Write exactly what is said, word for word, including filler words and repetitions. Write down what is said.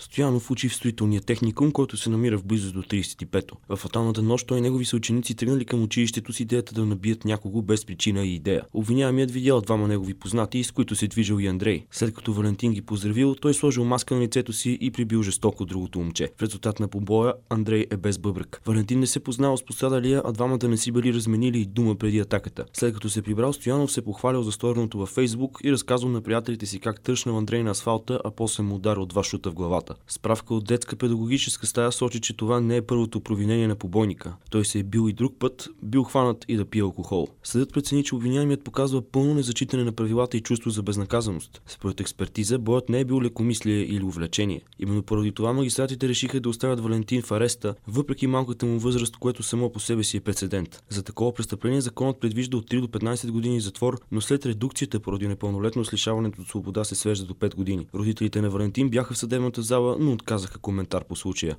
Стоянов учи в строителния техникум, който се намира в близост до тридесет и пето. В фаталната нощ той и негови съученици тръгнали към училището с идеята да набият някого без причина и идея. Обвиняемият видял двама негови познати, с които се движил и Андрей. След като Валентин ги поздравил, той сложил маска на лицето си и прибил жестоко другото момче. В резултат на побоя Андрей е без бъбрък. Валентин не се познал с пострадалия, а двамата не си били разменили и дума преди атаката. След като се прибрал, Стоянов се похвалил за стореното във Фейсбук и разказал на приятелите си как тършнал Андрей на асфалта, а после му ударил два шута в главата. Справка от детска педагогическа стая сочи, че това не е първото провинение на побойника. Той се е бил и друг път, бил хванат и да пие алкохол. Съдът прецени, че обвиняемият показва пълно незачитане на правилата и чувство за безнаказаност. Според експертиза, боят не е бил лекомислие или увлечение. Именно поради това магистратите решиха да оставят Валентин в ареста, въпреки малката му възраст, което само по себе си е прецедент. За такова престъпление законът предвижда от три до петнайсет години затвор, но след редукцията поради непълнолетност лишаването от свобода се свежда до пет години. Родителите на Валентин бяха в съдебната зала, но отказаха коментар по случая.